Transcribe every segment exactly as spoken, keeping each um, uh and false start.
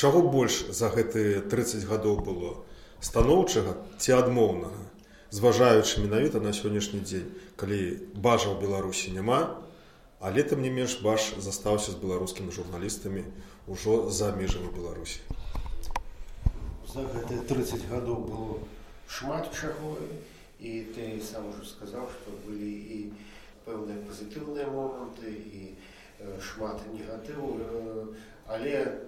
Чаго больш за гэтыя трыццаць гадоў было станоўчага ці адмоўнага, зважаючы менавіта на сённяшні дзень, калі Бажа ў Беларусі няма, але тым не менш Баж застаўся з беларускімі журналістамі ўжо за межамі Беларусі. За гэтыя трыццаць гадоў было шмат чаго, і ты сам ужо сказаў, што былі і пэўныя пазітыўныя моманты, і шмат негатыву, але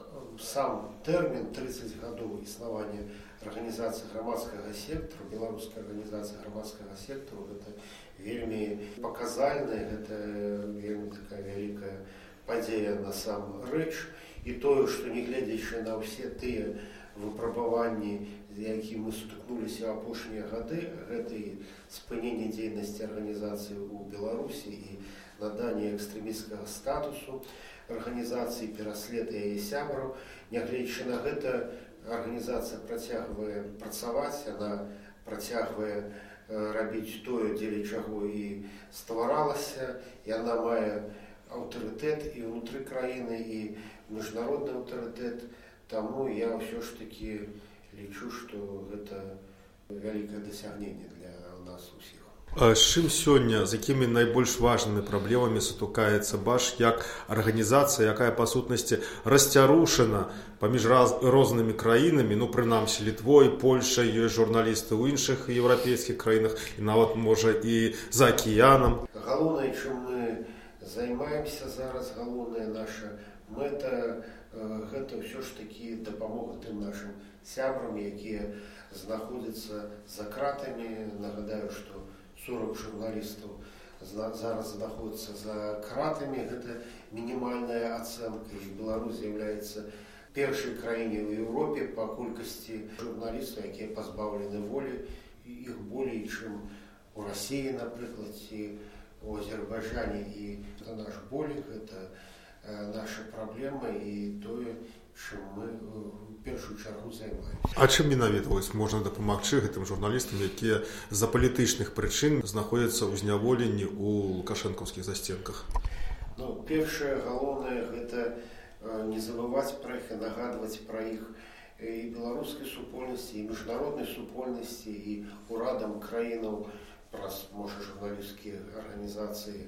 сам тэрмін трыццаць гадоў існавання арганізацыі грамадскага сектару, беларускай арганізацыі грамадскага сектару, гэта вельмі паказальная, гэта вельмі такая вялікая падзея насамрэч. І тое, што не гледзячы на ўсе тыя выпрабаванні, з якімі мы сутыкнуліся ў апошнія гады, гэта і спыненне дзейнасці арганізацыі ў Беларусі і наданне экстрэмісцкага статусу арганізацыі, пераслед яе сябраў. Нягледзячы на гэта, арганізацыя працягвае працаваць, яна працягвае рабіць тое, дзеля чаго і стваралася. Яна мае аўтарытэт і ўнутры краіны, і міжнародны аўтарытэт. Таму я ўсё ж такі лічу, што гэта вялікае дасягненне для нас усіх. З чым сёння, з якімі найбольш важнымі праблемамі сутыкаецца Баж як арганізацыя, якая па сутнасці расцярушана паміж раз, рознымі краінамі, ну прынамсі Літвой, Польшай, ёсць журналісты ў іншых еўрапейскіх краінах і нават можа і за акіянам. Галоўнае, чым мы займаемся зараз, галоўная наша мэта, гэта ўсё ж такі дапамога тым нашым сябрам, якія знаходзяцца за кратамі. Нагадаю, што сорок журналістаў зараз знаходзяцца за кратамі. Гэта мінімальная ацэнка, і Беларусь з'яўляецца першай краінай у Еўропе па колькасці журналістаў, якія пазбаўлены волі. Іх болей, чым у Расіі, напрыклад, ці у Азербайджане. І гэта наш боль, гэта наша праблема і тое, чым мы в першую чаргу займаемся. А чым менавіта можна дапамагчы гэтым журналістам, якія з-за палітычных прычын знаходзяцца ў зняволенні ў лукашэнкаўскіх застенках? Ну, першае, галоўнае, гэта не забываць пра іх і нагадваць пра іх і беларускай супольнасці, і міжнароднай супольнасці, і урадам краінаў, праз, можа, журналісцкія арганізацыі,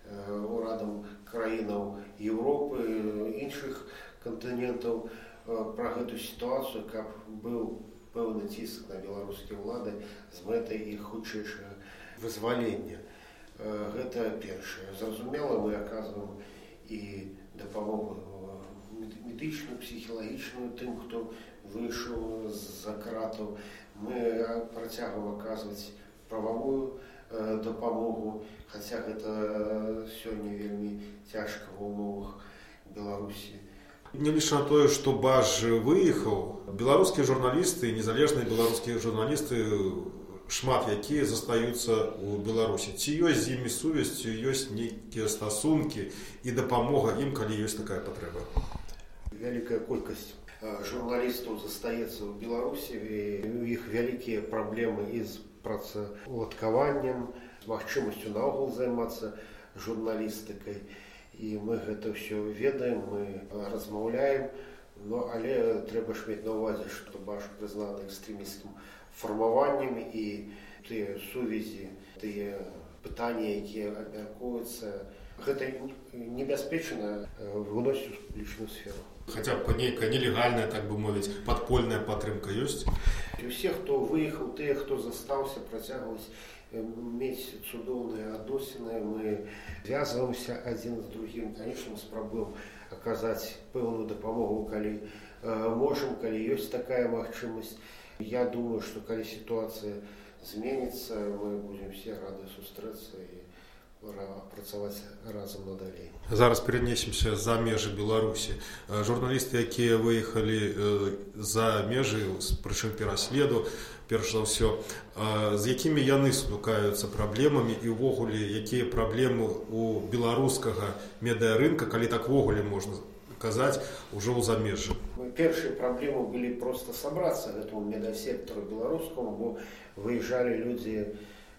урадам краінаў Еўропы, іншых кантынентаў пра гэту сітуацыю, каб быў пэўны ціск на беларускія ўлады з мэтай іх хутчэйшага вызвалення. Гэта першае. Зразумела, мы аказваем і дапамогу медычную, псіхалагічную тым, хто выйшаў з-за кратаў. Мы працягваем аказваць прававую дапамогу, хаця гэта сёння вельмі цяжка ва ўмовах Беларусі. Нягледзячы на тое, што Баж выехаў, беларускія журналісты, незалежныя беларускія журналісты, шмат якія застаюцца ў Беларусі. Ці ёсць з імі сувязь, ці ёсць нейкія стасункі і дапамога ім, калі ёсць такая патрэба? Вялікая колькасць журналістаў застаецца ў Беларусі, і у іх вялікія праблемы і з працаўладкаваннем, з магчымасцю наогул займацца журналістыкай. І мы гэта ўсё ведаем, мы размаўляем, но, але трэба ж мець на ўвазе, што Баж прызнаны экстрэмісцкім фармаваннем, і тыя сувязі, тыя пытанні, якія абмяркоўваюцца, гэта небяспечна выносіць у публічную сферу. Хаця б нейкая нелегальная, так бы мовіць, падпольная падтрымка ёсць? І ўсе, хто выехаў, тыя, хто застаўся, працягваюць мець цудоўныя адносіны. Мы звязваемся адзін з другім. Канечне, спрабуем аказаць пэўную дапамогу, калі можам, калі ёсць такая магчымасць. Я думаю, што калі сітуацыя зменіцца, мы будзем все рады сустрэцца і працаваць разам надалей. Зараз перанесемся за межы Беларусі. Журналісты, якія выехалі за межы з прычын пераследу, перш за ўсё, з якімі яны сутыкаюцца праблемамі і ўвогуле, якія праблемы у беларускага медыарынка, калі так увогуле можна казаць, ужо ў замежжы? Першыя праблемы былі проста сабрацца гэтаму медыасектару беларускаму, бо выязджалі людзі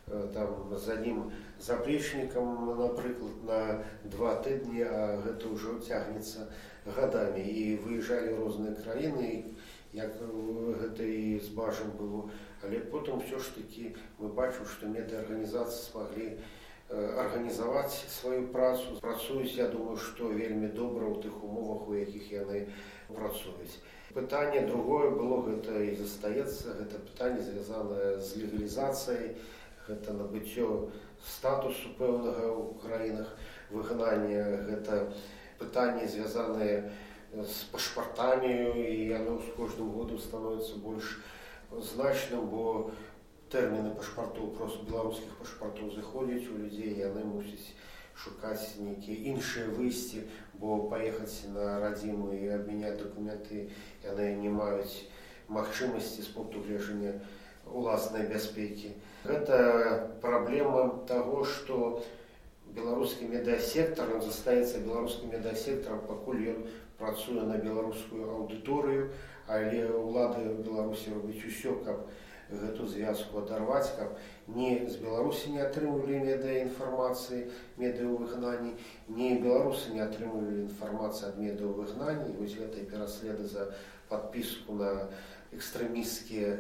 там за ним заплечнікам, напрыклад, на два тыдні, а гэта ўжо цягнецца годами и выезжали в разные краины, як гэта і з бажам было. Але потым все ж таки мы бачым, што медыаарганізацыі смаглі арганізаваць сваю працу. Працуюць, я думаю, што вельмі добра ў тых умовах, у якіх яны працуюць. Пытанне другое было, гэта і застаецца, гэта пытанне звязанае з легалізацыяй, гэта набыццё статусу пэўнага ў краінах выгнання, гэта пытанне звязанае з пашпартамі, і яно з кожным годам становіцца больш значным, бо тэрміны пашпартоў, просто беларускіх пашпартоў заходзяць у людзей, яны мусяць шукаць нейкія іншыя выйсці, бо паехаць на радзіму і абмяняць дакументы яны не маюць магчымасці з пункту гледжання уласнай бяспекі. Гэта праблема таго, што беларускі медыасектар, ён застаецца беларускім медыасектарам, пакуль ён працуе на беларускую аўдыторыю, але ўлады Беларусі робяць усё, каб гэту звязку адарваць, каб ні з Беларусі не атрымлівалі медыаінфармацыі, медыавыгнанні, ні беларусы не атрымлівалі інфармацыю ад медыавыгнанні. Вось гэтай пераследы за падпіску на экстрэмісцкія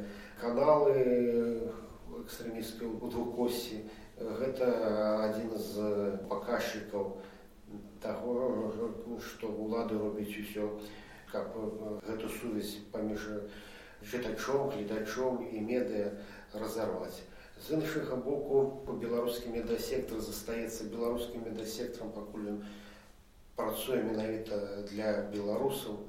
каналы, экстрэмісцкія двухкосці, гэта адзін з паказчыкаў таго, што ўлады робяць усё, каб гэту сувязь паміж чытачом, гледачом і медыа разарваць. З іншага боку, беларускі медыасектар застаецца беларускім медыасектарам, пакуль ён працуе менавіта для беларусаў,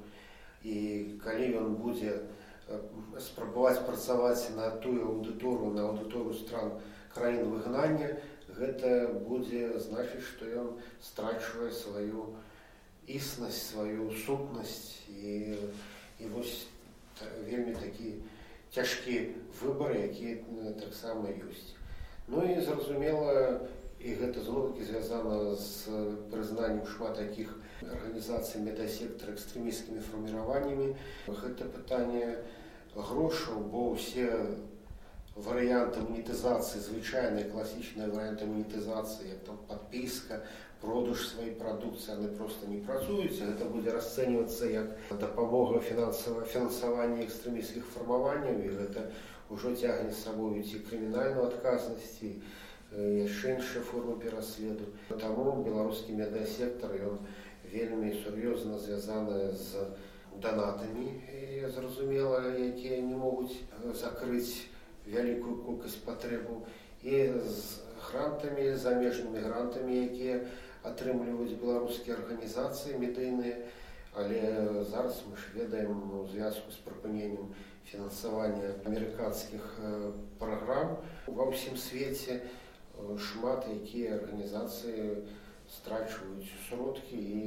і калі ён будзе спрабаваць працаваць на тую аўдыторыю, на аўдыторыю стран краін выгнання, гэта будзе значыць, што ён страчвае сваю існасць, сваю сутнасць, і, і вось вельмі такі цяжкі выбар, які таксама ёсць. Ну і зразумела, і гэта зноў-такі звязана з прызнаннем шмат такіх арганізацый медыасектара экстрэмісцкімі фарміраваннямі. Гэта пытанне грошаў, бо ўсе варыянты манетызацыі, звычайныя класічныя варыянты манетызацыі, як там падпіска, продаж сваёй прадукцыі, яны проста не працуюць. Гэта будзе расцэньвацца як дапамога фінансавання экстрэмісцкіх фармаванняў, і гэта ўжо цягне з сабою ці крымінальную адказнасць, і яшчэ іншыя формы пераследу. Таму беларускі медыасектар, ён вельмі сур'ёзна звязаны з донатамі, зразумела, якія не могуць закрыць вялікую колькасць патрэбаў, і з грантамі, замежнымі грантамі, якія атрымліваюць беларускія арганізацыі медыйныя. Але зараз мы ж ведаем у звязку з прыпыненнем фінансавання амерыканскіх праграм ва ўсім свеце, шмат якія арганізацыі страчваюць сродкі і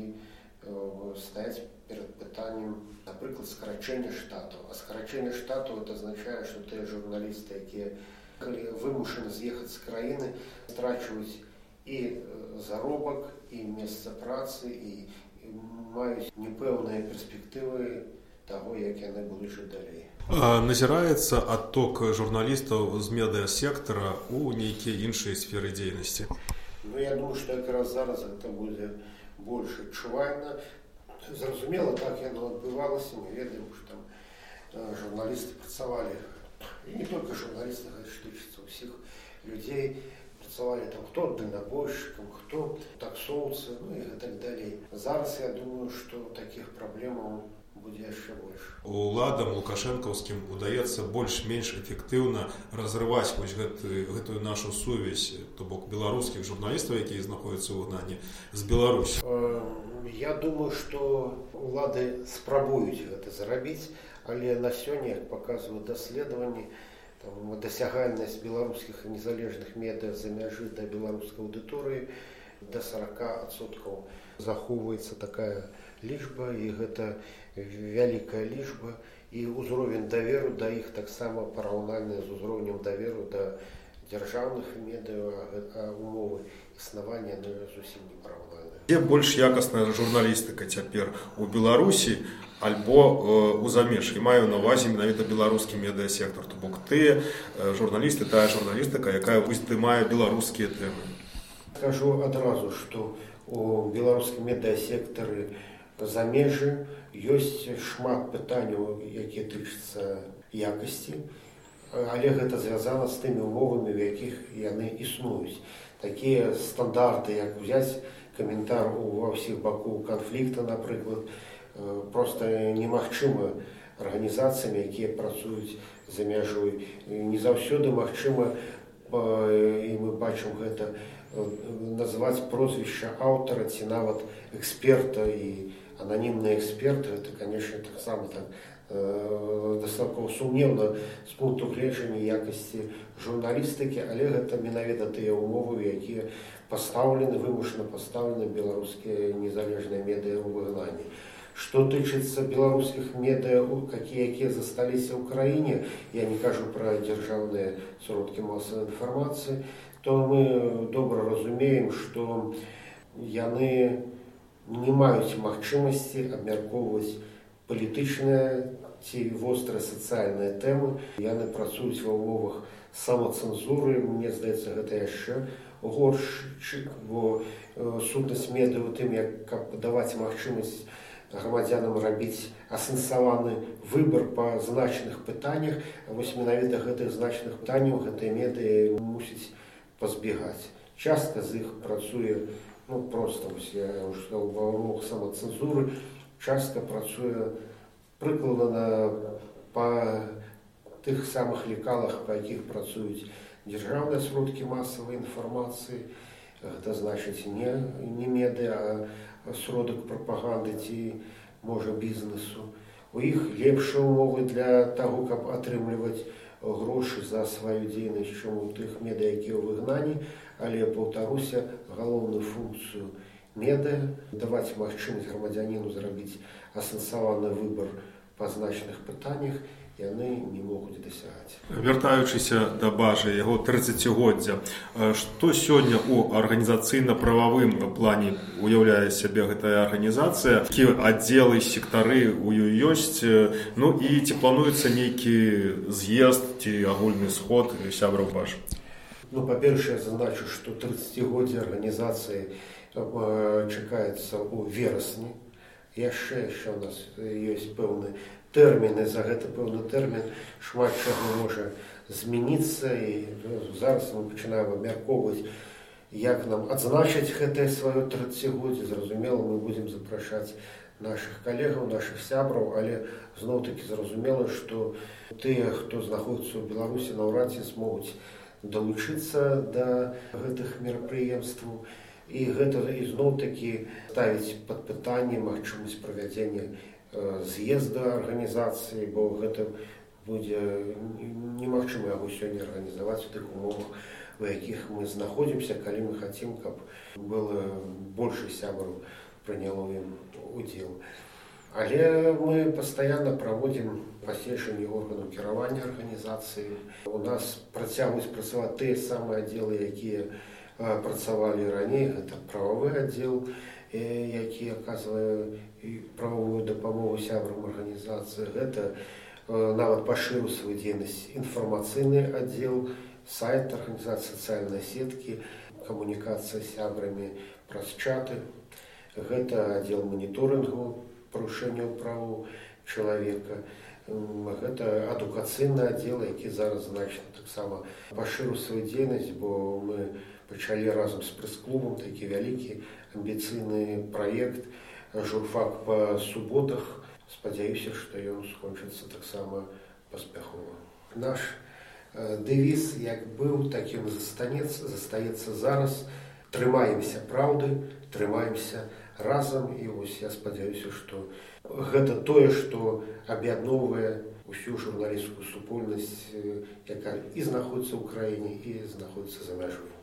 стаяць перад пытаннем, напрыклад, скарачэння штатаў. А скарачэнне штатаў это азначае, што тыя журналісты, якія калі вымушаны з'ехаць з краіны, страчваюць і заробак, і месца працы, і маюць непэўныя перспектывы таго, як яны будуць жыць далей. Назіраецца адток журналістаў з медыасектара ў нейкія іншыя сферы дзейнасці? Ну, я думаю, што якраз зараз гэта будзе больш адчувальна. Зразумела, так яно адбывалася. Мы ведаем, што там журналісты працавалі, і не толькі журналісты, гэта тычыцца ўсіх людзей, працавалі там хто дальнабойшчыкам, хто таксоўцы, ну і так далей. Зараз я думаю, што такіх праблемаў будзе яшчэ больш. Уладам лукашэнкаўскім удаецца больш-менш эфектыўна разрываць вось гэты, гэтую нашу сувязь, то бок беларускіх журналістаў, якія знаходзяцца ў выгнанні, з Беларусі. Я думаю, што улады спрабуюць гэта зрабіць, але на сёння, як паказваюць даследаванні, дасягальнасць беларускіх незалежных медыа за мяжы да беларускай аўдыторыі да сорок адсоткаў захоўваецца такая лічба, і гэта вялікая лічба, і ўзровень даверу да іх таксама параўнальны з узроўнем даверу да дзяржаўных медыа, а умовы існавання зусім не параўнальныя. Дзе больш якасная журналістыка цяпер у Беларусі альбо у замежжы? Маю на ўвазе менавіта беларускі медыасектар, то бок тыя журналісты, тая журналістыка, якая уздымае беларускія тэмы. Скажу адразу, што у беларускім медыасектары замежжы, ёсць шмат пытанняў, якія тычацца якасці, але гэта звязана з тымі умовамі, у якіх яны існуюць. Такія стандарты, як взяць каментар ва ўсіх бакоў канфлікта, напрыклад, проста немагчыма арганізацыямі, якія працуюць за мяжой. Не заўсёды магчыма, і мы бачым гэта, называць прозвішча аўтара ці нават эксперта, і ананімны эксперт, гэта, канешне, таксама так дастаткова сумнеўна з пункту гледжання якасці журналістыкі, але гэта менавіта тыя умовы, якія пастаўлены, вымушана пастаўлены беларускія незалежныя медыа ў выгнанні. Што тычыцца беларускіх медыа, якія засталіся ў краіне, я не кажу пра дзяржаўныя сродкі масавай інфармацыі, то мы добра разумеем, што яны не маюць магчымасці абмяркоўваць палітычныя ці вострыя сацыяльныя тэмы. Яны працуюць ва ўмовах самацэнзуры. Мне здаецца, гэта яшчэ горш, бо сутнасць медыа ў тым, як каб даваць магчымасць грамадзянам рабіць асэнсаваны выбар па значных пытаннях, а вось менавіта гэтых значных пытанняў гэтыя медыа мусіць пазбегаць. Частка з іх працуе, ну проста, вось я ўжо сказаў, ва ўмовах самацэнзуры, частка працуе прыкладна па тых самых лекалах, па якіх працуюць дзяржаўныя сродкі масавай інфармацыі. Гэта значыць не, не медыа, а сродак прапаганды ці, можа, бізнесу. У іх лепшыя умовы для таго, каб атрымліваць грошы за сваю дзейнасць, чым у тых медыа, якія ў выгнанні, але, паўтаруся, галоўную функцыю медыа даваць магчымасць грамадзяніну зрабіць асэнсаваны выбар па значных пытаннях, яны не могуць дасягаць. Вяртаючыся да Бажы, яго трыццацігоддзя, што сёння ў арганізацыйна-прававым плане уяўляе сябе гэтая арганізацыя, якія аддзелы, сектары ў ёй ёсць, ну і ці плануецца нейкі з'езд ці агульны сход сябраў Бажы? Ну, па-першае, зазначу, што трыццацігоддзе арганізацыі чакаецца ў верасні. Яшчэ яшчэ ў нас ёсць пэўны тэрміны, за гэты пэўны тэрмін шмат чаго можа змяніцца, і зараз мы пачынаем абмяркоўваць, як нам адзначыць гэтае сваё трыццацігоддзе. Зразумела, мы будзем запрашаць нашых калегаў, нашых сябраў, але зноў-такі зразумела, што тыя, хто знаходзіцца ў Беларусі, наўрад ці змогуць далучыцца да гэтых мерапрыемстваў. І гэта ізноў-такі ставіць пад пытанне магчымасць правядзення з'езда арганізацыі, бо гэта будзе немагчыма яго сёння арганізаваць у тых умовах, у якіх мы знаходзімся, калі мы хацім, каб было больше сябраў прыняло ім удзел. Але мы пастаянна праводзім паседжанні органаў кіравання арганізацыі. У нас працягваюць працаваць тыя самыя аддзелы, якія працавалі раней. Гэта прававы аддзел, які аказвае прававую дапамогу сябрам арганізацыі. Гэта нават пашырыў сваю дзейнасць інфармацыйны аддзел, сайт арганізацыі, сацыяльныя сеткі, камунікацыя з сябрамі праз чаты. Гэта аддзел маніторынгу парушэнняў правоў чалавека. Гэта адукацыйны аддзел, які зараз значна таксама пашырыў сваю дзейнасць, бо мы пачалі разам з прэс-клубам такі вялікі амбіцыйны праект «Журфак па суботах». Спадзяюся, што ён скончыцца таксама паспяхова. Наш дэвіз як быў, такім застанецца, застаецца зараз. Трымаемся праўды, трымаемся разам, і вось я спадзяюся, што гэта тое, што аб'ядноўвае усю журналісцкую супольнасць, якая і знаходзіцца ў краіне, і знаходзіцца за мяжой.